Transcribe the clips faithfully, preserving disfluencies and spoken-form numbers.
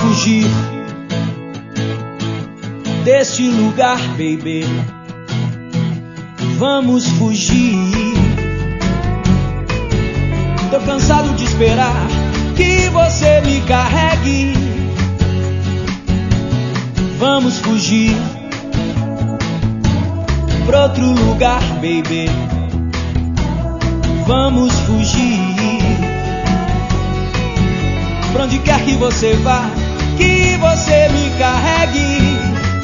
fugir deste lugar, baby. Vamos fugir. Tô cansado de esperar que você me carregue. Vamos fugir pra outro lugar, baby. Vamos fugir. Pra onde quer que você vá, que você me carregue.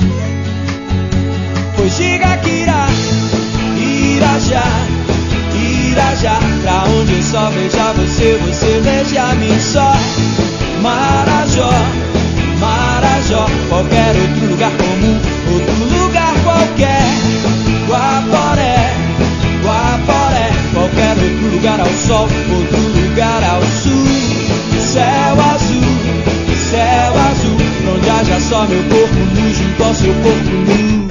Pois diga que irá, irá já, irá já. Pra onde eu só veja você, você veja a mim só. Marajó, Marajó, qualquer outro lugar comum, outro lugar qualquer. Guaporé, Guaporé, qualquer outro lugar ao sol, outro lugar ao sul. Céu azul, céu azul, onde haja só meu corpo nu junto ao seu corpo nu.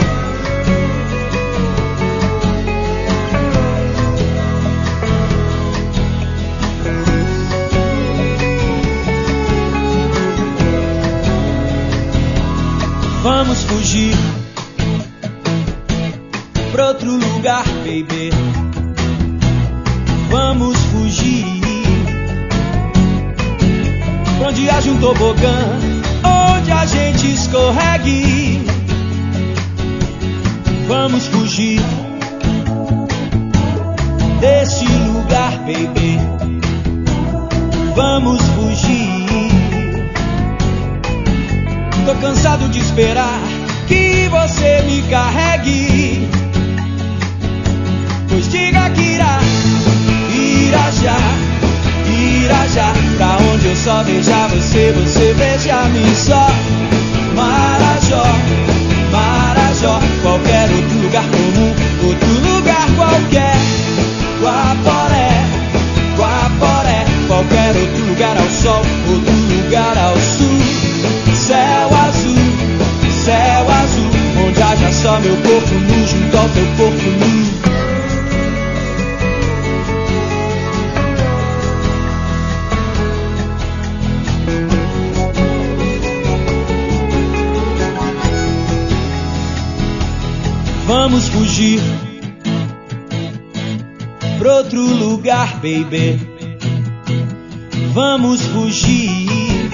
Vamos fugir pra outro lugar, baby. Vamos fugir pra onde haja um tobogã, onde a gente escorregue. Vamos fugir deste lugar, baby. Vamos fugir. Tô cansado de esperar que você me carregue. Pois diga que irá, irá já, irá já. Pra onde eu só veja você, você veja a mim só. Marajó, Marajó, qualquer outro lugar comum, outro lugar qualquer. Guaporé, Guaporé, qualquer outro lugar ao sol, outro lugar ao sul. Céu azul, céu azul, onde haja só meu corpo nu junto ao teu corpo nu. Vamos fugir pra outro lugar, baby. Vamos fugir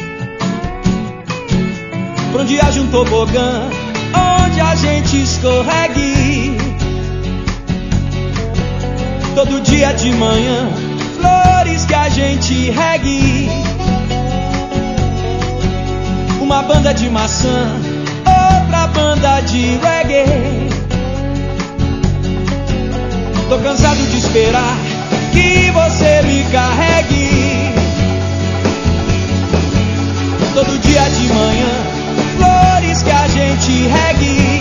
pra onde haja um tobogã, onde a gente escorregue. Todo dia de manhã, flores que a gente regue. Uma banda de maçã, outra banda de reggae. Tô cansado de esperar que você me carregue. Todo dia de manhã, flores que a gente regue.